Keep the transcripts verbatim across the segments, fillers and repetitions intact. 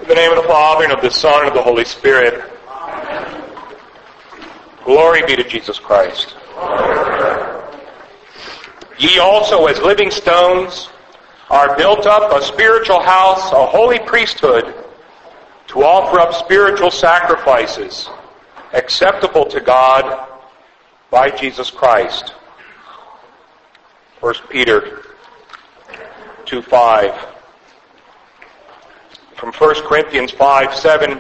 In the name of the Father, and of the Son, and of the Holy Spirit. Amen. Glory be to Jesus Christ. Amen. Ye also, as living stones, are built up a spiritual house, a holy priesthood, to offer up spiritual sacrifices, acceptable to God by Jesus Christ. First Peter two five. From First Corinthians five seven,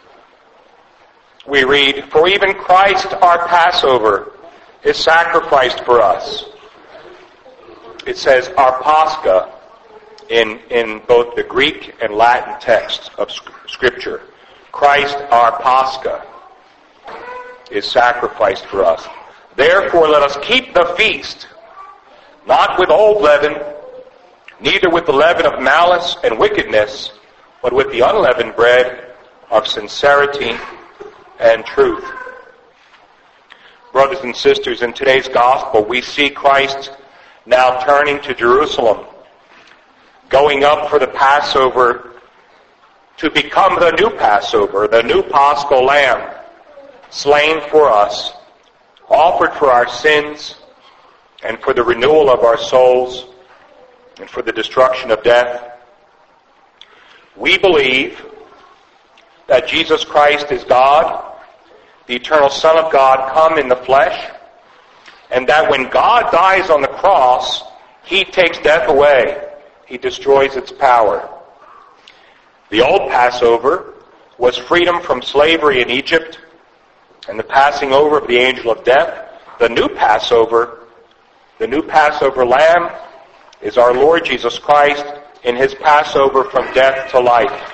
we read, For even Christ our Passover is sacrificed for us. It says our Pascha in, in both the Greek and Latin texts of Scripture. Christ our Pascha is sacrificed for us. Therefore let us keep the feast, not with old leaven, neither with the leaven of malice and wickedness, but with the unleavened bread of sincerity and truth. Brothers and sisters, in today's gospel, we see Christ now turning to Jerusalem, going up for the Passover to become the new Passover, the new Paschal Lamb, slain for us, offered for our sins, and for the renewal of our souls, and for the destruction of death. We believe that Jesus Christ is God, the eternal Son of God come in the flesh, and that when God dies on the cross, He takes death away. He destroys its power. The old Passover was freedom from slavery in Egypt and the passing over of the angel of death. The new Passover, the new Passover lamb, is our Lord Jesus Christ in His Passover from death to life.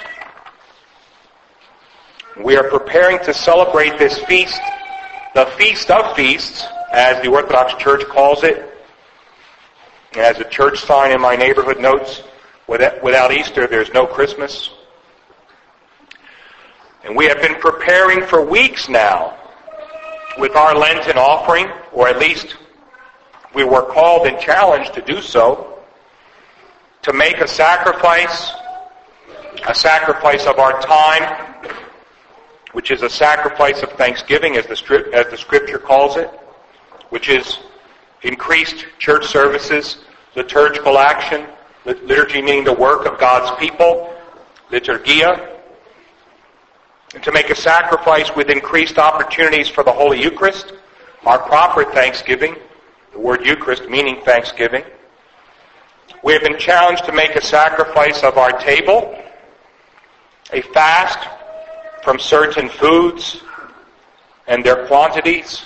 We are preparing to celebrate this feast, the Feast of Feasts, as the Orthodox Church calls it. As a church sign in my neighborhood notes, without Easter there's no Christmas. And we have been preparing for weeks now with our Lenten offering, or at least we were called and challenged to do so, to make a sacrifice, a sacrifice of our time, which is a sacrifice of thanksgiving, as the, as the Scripture calls it, which is increased church services, liturgical action, liturgy meaning the work of God's people, liturgia, and to make a sacrifice with increased opportunities for the Holy Eucharist, our proper thanksgiving, the word Eucharist meaning thanksgiving. We have been challenged to make a sacrifice of our table, a fast from certain foods and their quantities.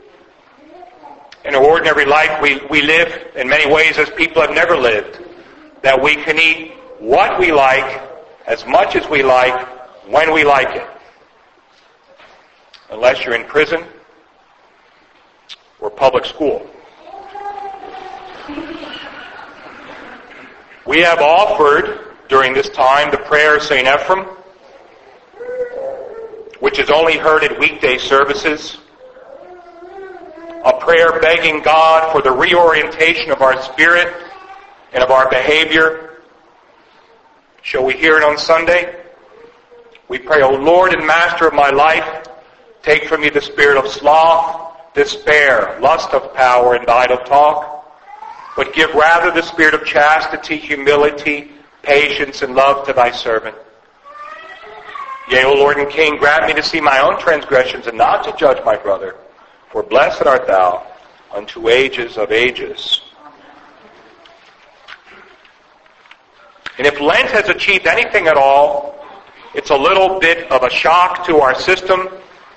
In our ordinary life, we, we live in many ways as people have never lived, that we can eat what we like, as much as we like, when we like it. Unless you're in prison or public school. We have offered during this time the prayer of Saint Ephrem, which is only heard at weekday services. A prayer begging God for the reorientation of our spirit and of our behavior. Shall we hear it on Sunday? We pray, O Lord and Master of my life, take from me the spirit of sloth, despair, lust of power, and idle talk, but give rather the spirit of chastity, humility, patience, and love to thy servant. Yea, O Lord and King, grant me to see my own transgressions and not to judge my brother, for blessed art thou unto ages of ages. And if Lent has achieved anything at all, it's a little bit of a shock to our system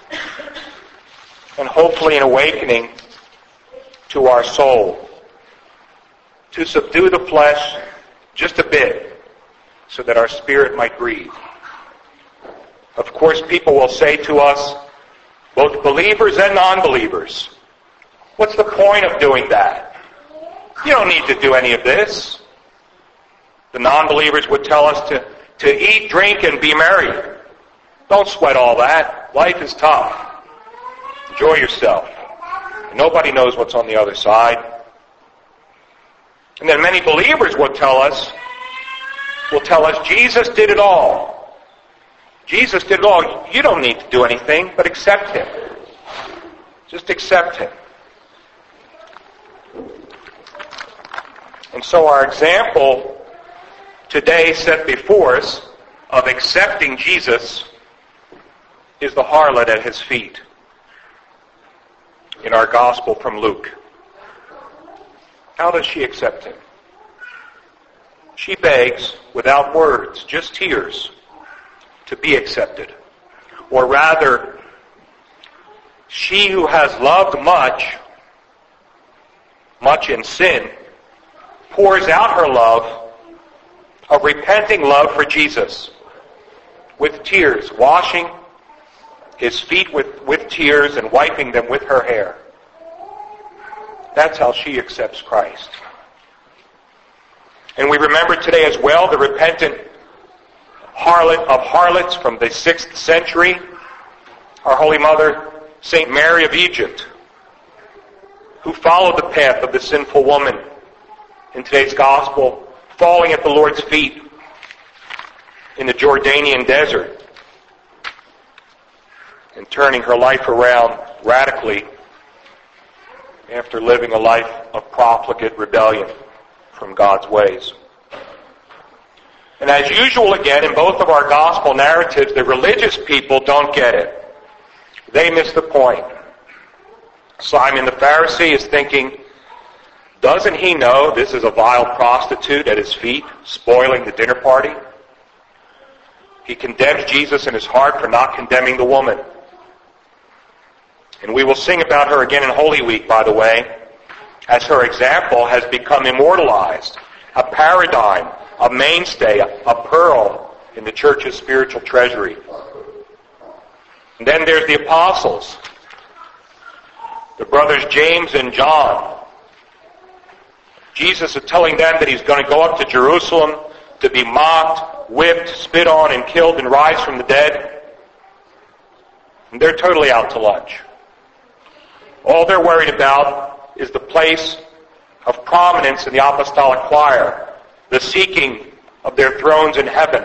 and hopefully an awakening to our soul. To subdue the flesh just a bit so that our spirit might breathe. Of course, people will say to us, both believers and non-believers, what's the point of doing that? You don't need to do any of this. The non-believers would tell us to, to eat, drink, and be merry. Don't sweat all that. Life is tough. Enjoy yourself. Nobody knows what's on the other side. And then many believers will tell us, will tell us Jesus did it all. Jesus did it all. You don't need to do anything but accept him. Just accept him. And so our example today set before us of accepting Jesus is the harlot at his feet in our gospel from Luke. How does she accept him? She begs without words, just tears, to be accepted. Or rather, she who has loved much, much in sin, pours out her love, a repenting love for Jesus, with tears, washing his feet with, with tears and wiping them with her hair. That's how she accepts Christ. And we remember today as well the repentant harlot of harlots from the sixth century, our Holy Mother, Saint Mary of Egypt, who followed the path of the sinful woman in today's gospel, falling at the Lord's feet in the Jordanian desert and turning her life around radically after living a life of profligate rebellion from God's ways. And as usual again, in both of our gospel narratives, the religious people don't get it. They miss the point. Simon the Pharisee is thinking, doesn't he know this is a vile prostitute at his feet, spoiling the dinner party? He condemns Jesus in his heart for not condemning the woman. And we will sing about her again in Holy Week, by the way, as her example has become immortalized, a paradigm, a mainstay, a pearl in the church's spiritual treasury. And then there's the apostles, the brothers James and John. Jesus is telling them that he's going to go up to Jerusalem to be mocked, whipped, spit on, and killed and rise from the dead. And they're totally out to lunch. All they're worried about is the place of prominence in the apostolic choir, the seeking of their thrones in heaven,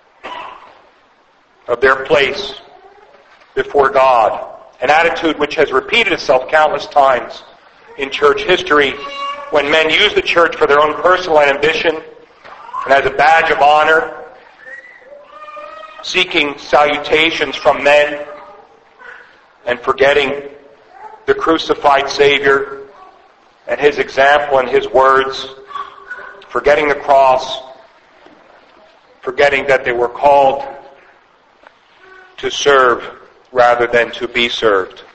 of their place before God. An attitude which has repeated itself countless times in church history when men use the church for their own personal ambition and as a badge of honor, seeking salutations from men and forgetting the crucified Savior and his example and his words, forgetting the cross, forgetting that they were called to serve rather than to be served.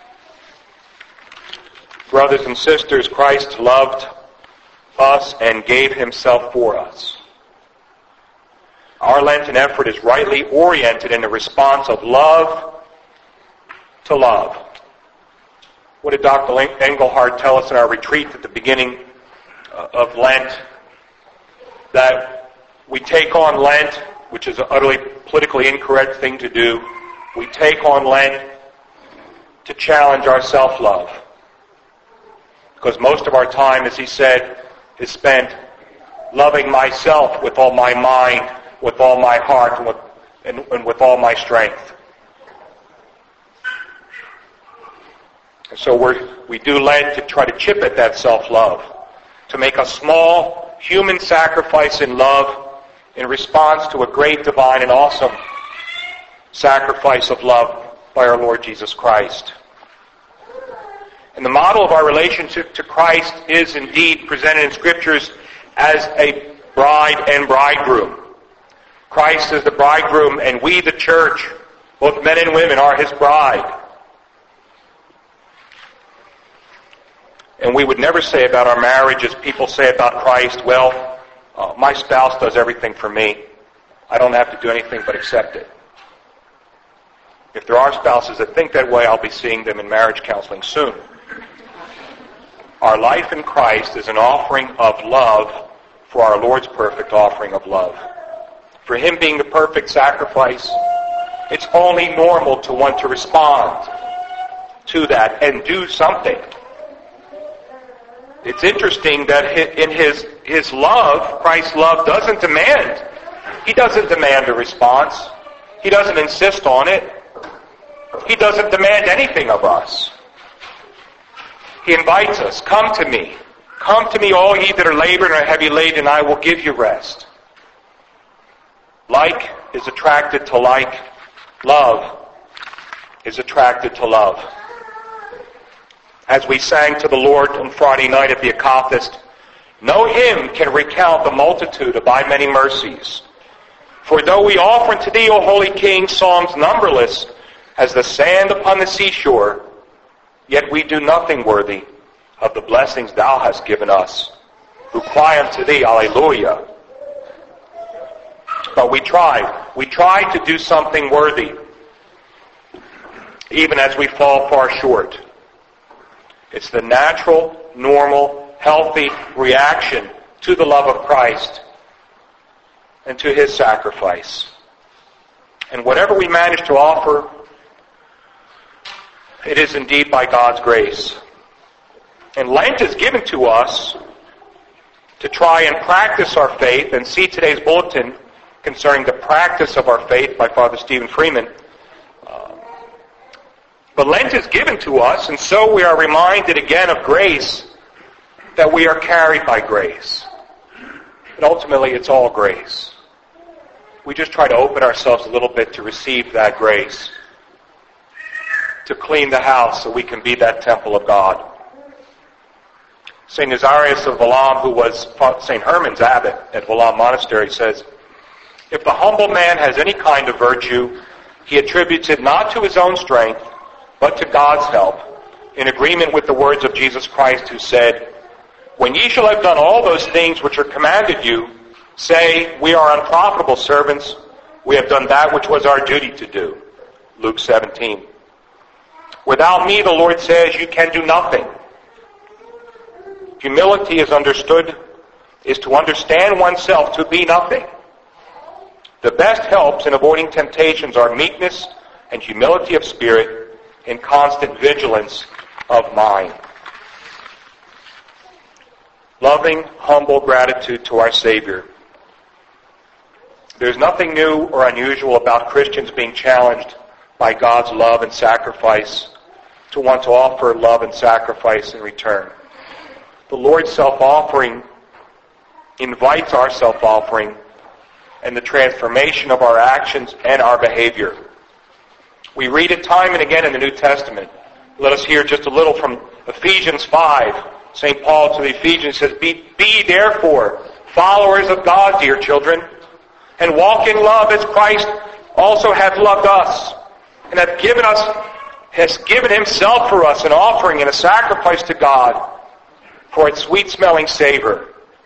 Brothers and sisters, Christ loved us and gave himself for us. Our Lenten effort is rightly oriented in the response of love to love. What did Doctor Engelhardt tell us in our retreat at the beginning of Lent? That we take on Lent, which is an utterly politically incorrect thing to do. We take on Lent to challenge our self-love. Because most of our time, as he said, is spent loving myself with all my mind, with all my heart, and with, and, and with all my strength. And so we're, we do Lent to try to chip at that self-love, to make a small human sacrifice in love in response to a great, divine, and awesome sacrifice of love by our Lord Jesus Christ. And the model of our relationship to Christ is indeed presented in Scriptures as a bride and bridegroom. Christ is the bridegroom, and we, the church, both men and women, are his bride. And we would never say about our marriage, as people say about Christ, well, uh, my spouse does everything for me. I don't have to do anything but accept it. If there are spouses that think that way, I'll be seeing them in marriage counseling soon. Our life in Christ is an offering of love for our Lord's perfect offering of love. For him being the perfect sacrifice, it's only normal to want to respond to that and do something. It's interesting that in his, his love, Christ's love doesn't demand. He doesn't demand a response. He doesn't insist on it. He doesn't demand anything of us. He invites us, come to me. Come to me, all ye that are labored and are heavy laden, and I will give you rest. Like is attracted to like. Love is attracted to love. As we sang to the Lord on Friday night at the Akathist, no hymn can recount the multitude of thy many mercies. For though we offer unto thee, O Holy King, songs numberless as the sand upon the seashore, yet we do nothing worthy of the blessings thou hast given us, who cry unto thee, Alleluia. But we try. We try to do something worthy, even as we fall far short. It's the natural, normal, healthy reaction to the love of Christ and to his sacrifice. And whatever we manage to offer, it is indeed by God's grace. And Lent is given to us to try and practice our faith, and see today's bulletin concerning the practice of our faith by Father Stephen Freeman. Uh, but Lent is given to us, and so we are reminded again of grace, that we are carried by grace. And ultimately, it's all grace. We just try to open ourselves a little bit to receive that grace, to clean the house so we can be that temple of God. Saint Nazarius of Vallam, who was Saint Herman's abbot at Vallam Monastery, says, if the humble man has any kind of virtue, he attributes it not to his own strength, but to God's help, in agreement with the words of Jesus Christ, who said, when ye shall have done all those things which are commanded you, say, we are unprofitable servants, we have done that which was our duty to do. Luke seventeen. Without me, the Lord says, you can do nothing. Humility is understood, is to understand oneself to be nothing. The best helps in avoiding temptations are meekness and humility of spirit and constant vigilance of mind. Loving, humble gratitude to our Savior. There's nothing new or unusual about Christians being challenged by God's love and sacrifice to want to offer love and sacrifice in return. The Lord's self-offering invites our self-offering and the transformation of our actions and our behavior. We read it time and again in the New Testament. Let us hear just a little from Ephesians five. Saint Paul to the Ephesians says, Be, be therefore followers of God, dear children, and walk in love as Christ also hath loved us, and hath given us, has given himself for us, an offering and a sacrifice to God for its sweet-smelling savor.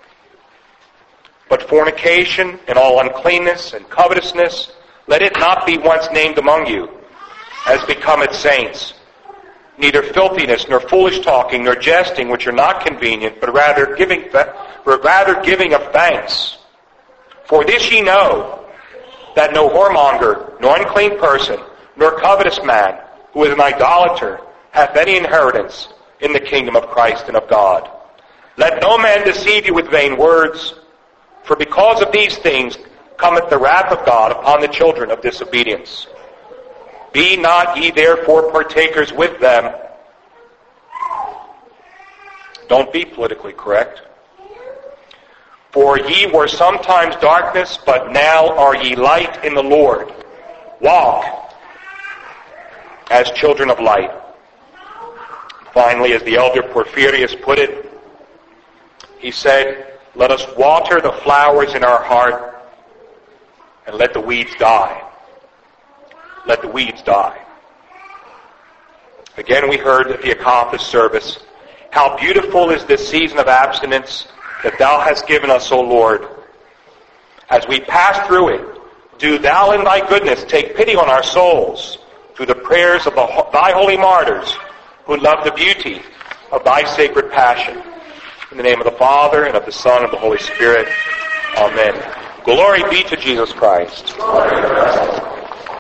But fornication and all uncleanness and covetousness, let it not be once named among you, as becometh saints. Neither filthiness, nor foolish talking, nor jesting, which are not convenient, but rather giving, rather giving of thanks. For this ye know, that no whoremonger, nor unclean person, nor covetous man, who is an idolater, hath any inheritance in the kingdom of Christ and of God. Let no man deceive you with vain words, for because of these things cometh the wrath of God upon the children of disobedience. Be not ye therefore partakers with them. Don't be politically correct. For ye were sometimes darkness, but now are ye light in the Lord. Walk as children of light. Finally, as the elder Porphyrius put it, he said, let us water the flowers in our heart and let the weeds die. Let the weeds die. Again, we heard at the Akathist service, how beautiful is this season of abstinence that thou hast given us, O Lord. As we pass through it, do thou in thy goodness take pity on our souls through the prayers of the, thy holy martyrs who love the beauty of thy sacred passion. In the name of the Father, and of the Son, and of the Holy Spirit. Amen. Glory be to Jesus Christ. Glory.